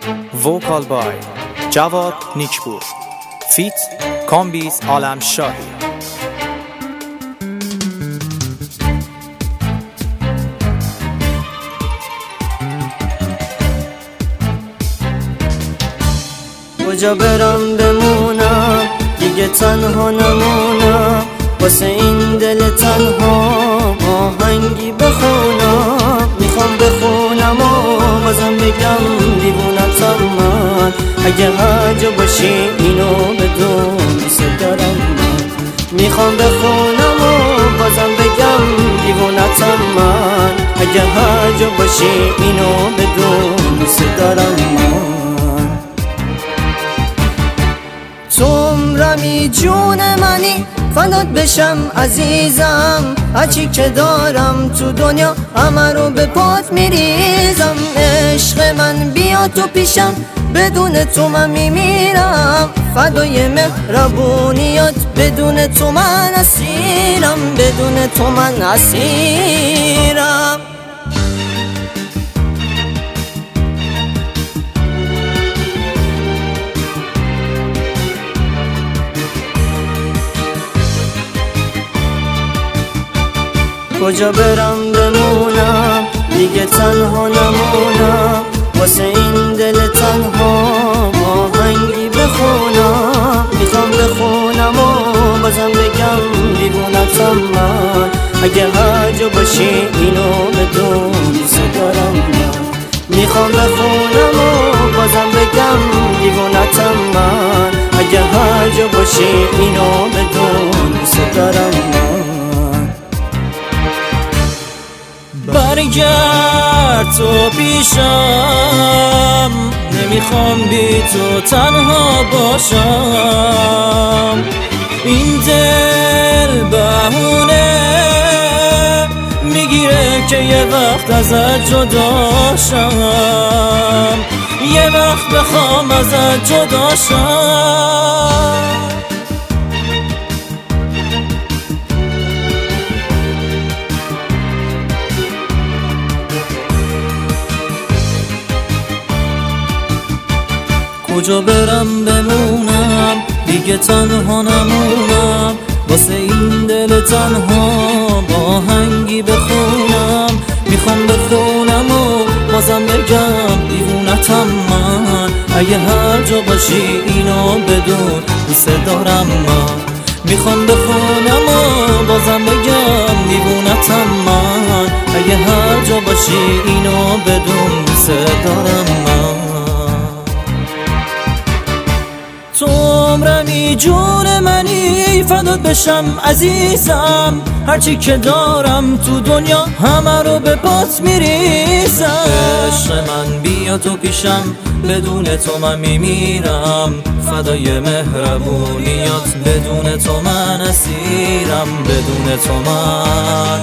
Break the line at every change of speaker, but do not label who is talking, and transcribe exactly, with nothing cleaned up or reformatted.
ووکال بای جواد نیکپور، فیت کامبیز عالم شاهی.
کجا برم بمونم دیگه تنها نمونم، واسه این دل تنها آهنگی بخونم. میخوام بخونم و بازم بگم دیوونتم من، اگه هر جا باشی اینو بدون دوست دارم من. میخوام بخونم و بازم بگم دیوونتم من، اگه هر جا باشی اینو بدون دوست دارم من. تو عمرمی جون منی، فدات بشم عزیزم، هرچی که دارم تو دنیا همه رو به پات میریزم. عشق من بیا تو پیشم، بدون تو من میمیرم. فدای مهربونیات، بدون تو من اسیرم، بدون تو من اسیرم. کجا برم بمونم دیگه تنها نمونم، واسه این دل تنها آهنگی بخونم. میخوام بخونم و بازم بگم دیوونتم من، اگه هر جا باشی اینو بدون دوست دارم من. میخوام بخونم و بازم بگم دیوونتم من، اگه هر جا باشی اینو بدون دوست دارم من.
برگرد تو پیشم، نمیخوام بی تو تنها باشم. این دل بهونه میگیره که یه وقت ازت جداشم، یه وقت بخوام ازت جداشم. کجا برم بمونم دیگه تنها نمونم، واسه این دل تنها آهنگی بخونم. میخوام بخونم و بازم بگم دیوونتم من، اگه هر جا باشی اینو بدون دوست دارم من. میخوام بخونم و بازم بگم دیوونتم من، اگه هر جا باشی اینو بدون دوست دارم من. تو عمرمی جون منی، فدات بشم عزیزم، هرچی که دارم تو دنیا همه رو به پات میریزم. عشق من بیا تو پیشم، بدون تو من میمیرم. فدای مهربونیات، بدون تو من اسیرم، بدون تو من